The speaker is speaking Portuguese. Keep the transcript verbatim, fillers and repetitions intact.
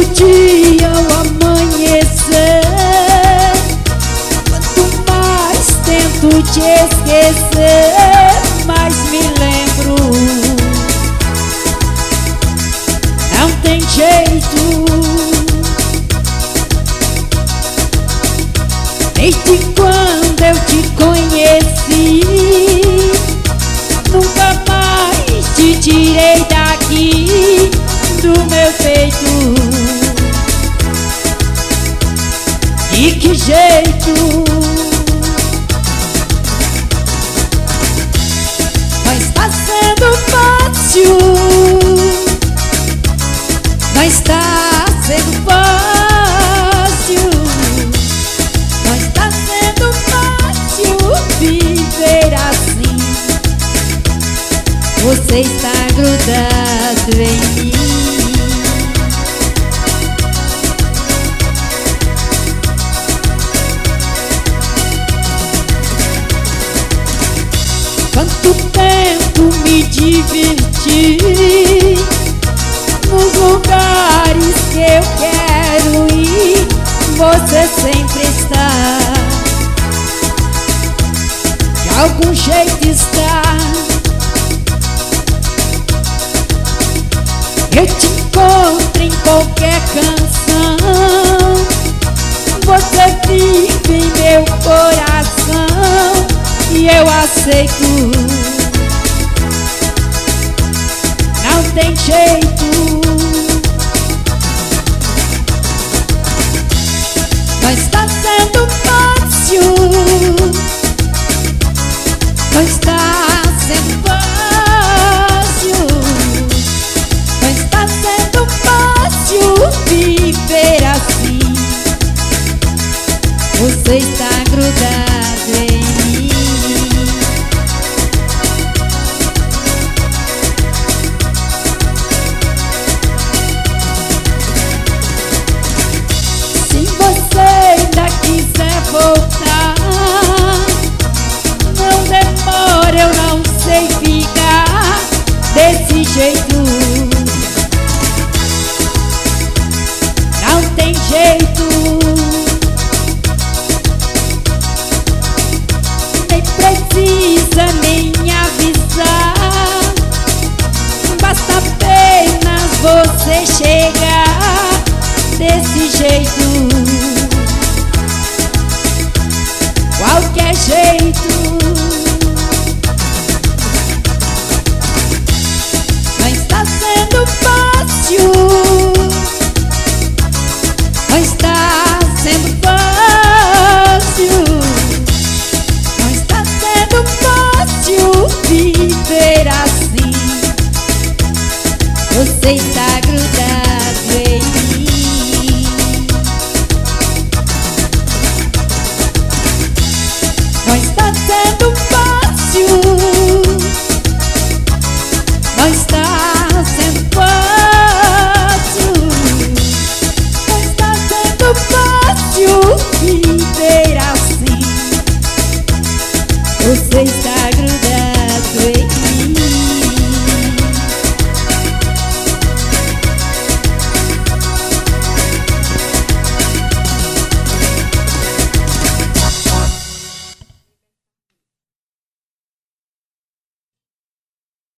dia ao amanhecer, quanto mais tento te esquecer, mais me lembro. Não tem jeito. Desde quando eu te conheci, nunca mais te tirei daqui do meu peito. De que jeito? Não está sendo fácil, não está sendo fácil, não está sendo fácil viver assim. Você está grudado em mim. Quanto tempo me diverti nos lugares que eu quero ir, você sempre está. De algum jeito está. Eu te encontro em qualquer canção, você vive em meu coração e eu aceito. Não tem jeito. Não está sendo fácil, não está sendo fácil, não está sendo fácil viver assim. Você está grudado em mim. Se você ainda quiser voltar, não demora, eu não sei ficar desse jeito. Não tem jeito. Nem precisa nem avisar, basta apenas você chegar.